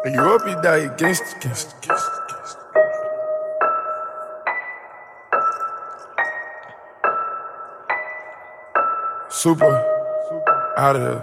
When you up, you die gangsta. Super out of there.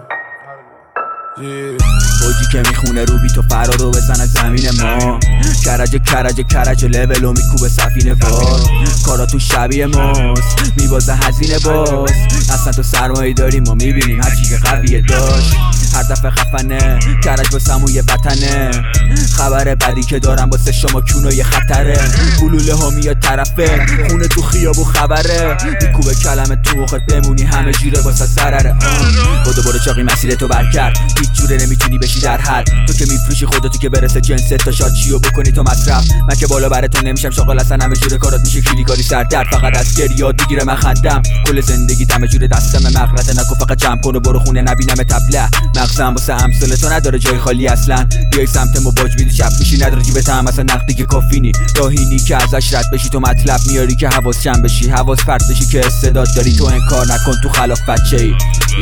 فوجی که میخونه رو بی تو فرار رو بزن از زمین ما. کرج لولو میکوبه سفینه وار. کاراتون شبیه ماست میبازه هزینه باز. اصلا تو سرمایه داری ما میبینیم هرچی که قویه داشت. هر دفعه خفنه کرج با سموی وطنه. خبر بدی که دارم واسه شما کونای خطره. گلوله ها میاد طرفه خونه تو خیابو خبره. میکوبه کلمه تو مخت بمونی همه جوره واسه ضرره. برو چاقی مسیر تو بر کرد هیچ جوره نمیتونی بشی در حد. تو که میفروشی خودتو که برسه جنست تا شاد چیو بکنی تو مصرف. من که بالا براتون نمیشم شاغل اصلا همه جوره کارات میشه کلی کاری سردرد. فقط از گریات دیگیره من خندم کل زندگی همه جوره دستم مغرت نکو فقط جمع کن و برو خونه نبینم تبله. مغزم واسه امثال تو نداره جای خالی اصلا. بیای سمت ما باج میدی شب میشی نداره جیبت هم اصلا نقدی که کافینی. راهینی که ازش رد بشی تو مطلب میاری که حواس جمع بشی. حواس پرت بشی که استعداد داری تو انکار نکن تو خلاف بچه‌ای.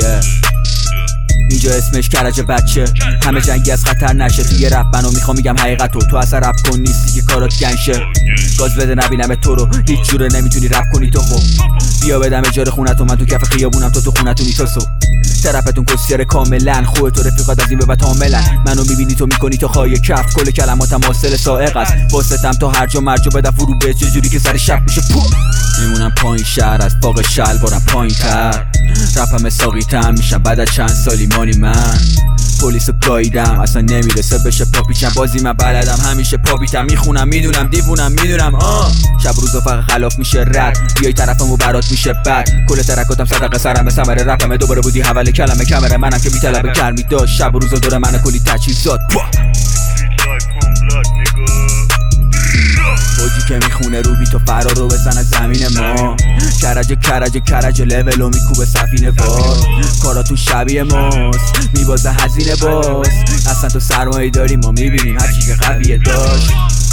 اینجا اسمش کرج بچه. همه جنگی از خطر نشه. توی رپ منو میخوام میگم حقیقتو. تو اصلا رپ کن نیستی که کارات گنشه. گاز بده نبینم تو رو هیچ جوره نمیتونی رپ کنی تو. خب بیا بدم اجاره خونتو من تو کف خیابونم تو خونتونی تو سو. ترپتون کسیاره کاملا. خودت و رفیقات از این به بعد کاملا. منو میبینی تو میکنی تو خواهی کف. کل کلماتم حاصل سائق است. واسطم تا هر جا مرجا بده فرو به چه جوری که سر شب میشه پو. میمونم پایین شهر از باغ شلوارم پایین تر. رپم ساقیتم میشم بعد از چند سالی مانی من. پلیسو گاییدم اصلا نمیرسه بشه پاپیچم. بازی من بلدم همیشه پاپیتم. میخونم میدونم دیوونم میدونم شب روز فقط خلاف میشه رد. بیای طرفمو برات میشه بد. کل ترکاتم صدقه سرم به ثمره رپم. دوباره بودی حواله کلمه کمره منم که میطلبه گرمی داشت. شب روز دور من کلی تجهیزات. فوجی که میخونه رو بی تو فرار رو بزن از زمین ما. کرج لولو میکوبه سفینه وار. کاراتون شبیه ماست میبازه هزینه باز. اصلا تو سرمایه داری ما میبینیم هرچی که قویه داشت.